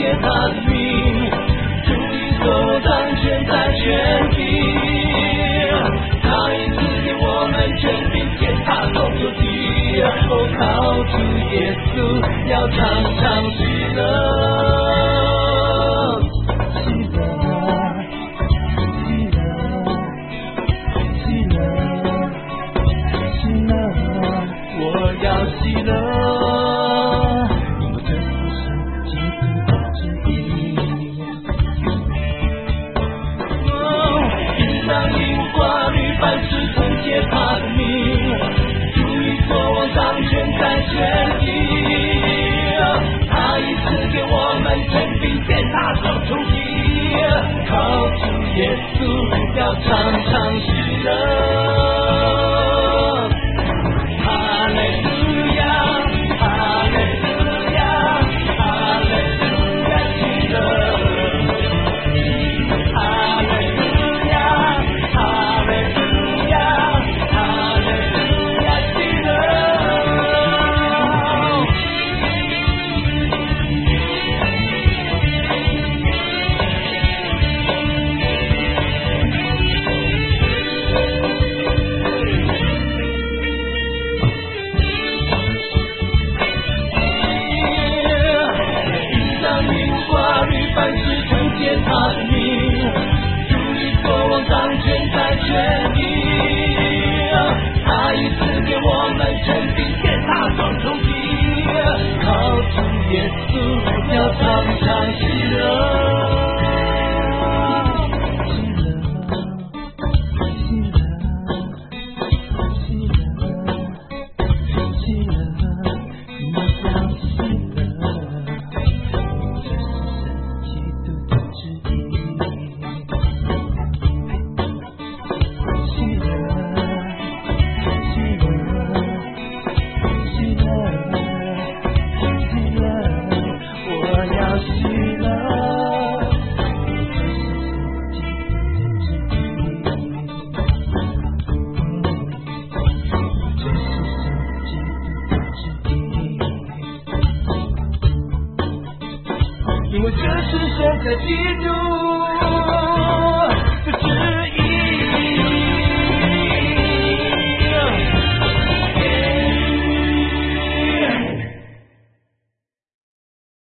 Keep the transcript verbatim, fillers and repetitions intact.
借他的名，主你所掌权在全地。他已赐给我们权柄，践踏众仇敌。哦，靠主耶稣，要常常喜乐。喜乐，因为这是基督的旨意。哦，应当因挂律，凡事奉借他的名，主与所望掌权在全地。他已赐给我们权柄，践踏众仇敌。靠主耶稣，要常常喜乐。凡事奉借他的名，主你所望掌权在全地。他已赐给我们权柄，践踏众仇敌。靠主耶稣，要常常喜乐。因为这是神的基督。